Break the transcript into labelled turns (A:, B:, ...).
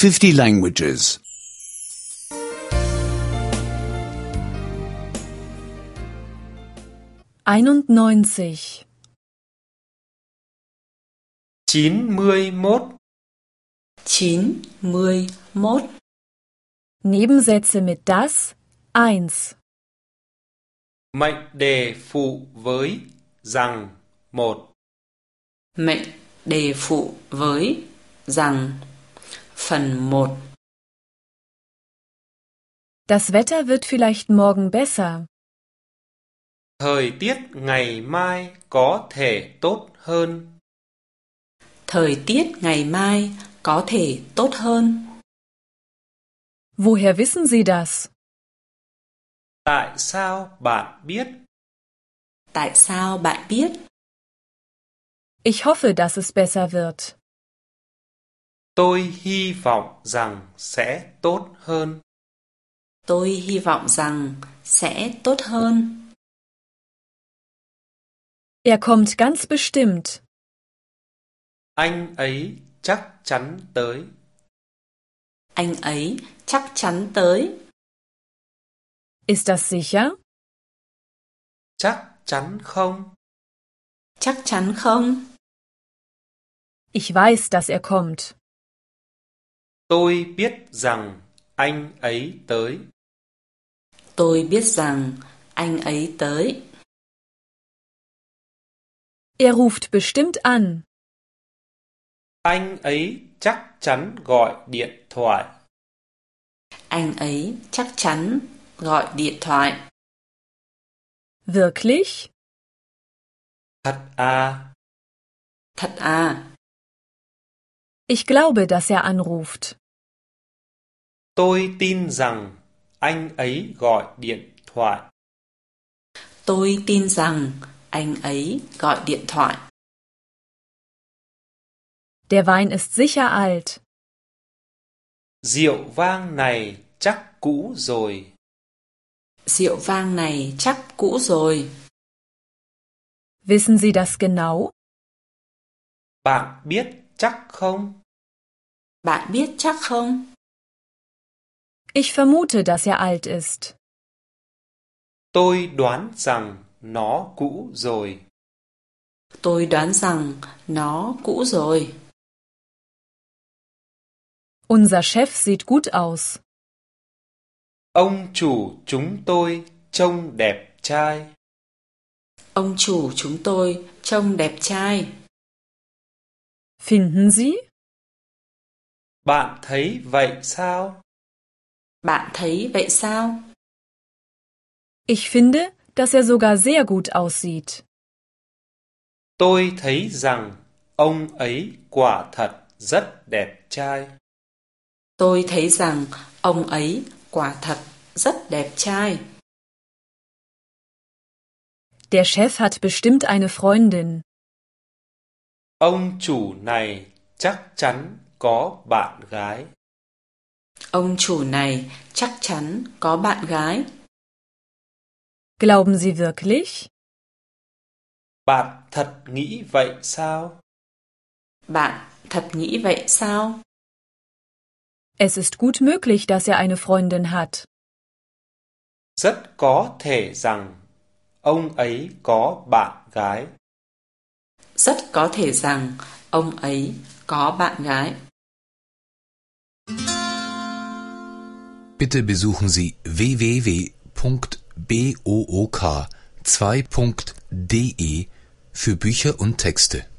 A: 50 languages.
B: 91.
C: 91.
D: 91.
B: Nebensätze mit das 1.
C: Mệnh đề phụ với rằng 1.
D: Mệnh đề phụ với rằng phần 1.
B: Das Wetter wird vielleicht morgen besser.
C: Thời tiết ngày mai có thể tốt hơn.
D: Thời tiết ngày mai có thể tốt hơn.
B: Woher wissen Sie das?
C: Tại sao bạn biết?
D: Tại sao bạn biết?
B: Ich hoffe, dass es besser wird.
C: Tôi hy vọng rằng sẽ tốt hơn.
D: Tôi hy vọng rằng sẽ tốt hơn.
B: Er kommt ganz bestimmt.
C: Anh ấy chắc chắn tới.
D: Anh ấy chắc chắn tới.
B: Ist das sicher?
C: Chắc chắn không?
D: Chắc chắn không?
B: Ich weiß, dass er kommt.
C: Tôi biết rằng anh ấy tới.
D: Tôi biết rằng anh ấy tới.
B: Er ruft bestimmt an.
C: Anh ấy chắc chắn gọi điện thoại.
D: Anh ấy chắc chắn gọi điện thoại.
B: Wirklich?
C: Thật à?
D: Thật à?
B: Ich glaube, dass er anruft.
C: Tôi tin rằng anh ấy gọi điện thoại.
D: Tôi tin rằng anh ấy gọi điện thoại.
B: Der Wein ist sicher alt.
C: Rượu vang này chắc cũ rồi.
D: Rượu vang này chắc cũ rồi.
B: Wissen Sie das genau?
C: Bạn biết chắc không?
D: Bạn biết chắc không?
B: Ich vermute, dass er alt ist.
C: Tôi đoán rằng nó cũ rồi.
D: Tôi đoán rằng nó cũ rồi.
B: Unser Chef sieht gut aus.
C: Ông chủ chúng tôi trông đẹp trai.
D: Ông chủ chúng tôi trông đẹp trai.
B: Finden Sie?
C: Bạn thấy vậy sao?
D: Bạn thấy vậy sao?
B: Ich finde, dass er sogar sehr gut aussieht.
C: Tôi thấy rằng ông ấy quả thật rất đẹp trai.
D: Tôi thấy rằng ông ấy quả thật rất đẹp trai.
B: Der Chef hat bestimmt eine Freundin.
C: Ông chủ này chắc chắn có bạn gái.
D: Ông chủ này chắc chắn có bạn gái.
B: Glauben Sie wirklich?
C: Bạn thật nghĩ vậy sao?
D: Bạn thật nghĩ vậy sao?
B: Es ist gut möglich, dass er eine Freundin hat.
C: Rất có thể rằng ông ấy có bạn gái.
D: Rất có thể rằng ông ấy có bạn gái.
E: Bitte besuchen Sie www.book2.de für Bücher und Texte.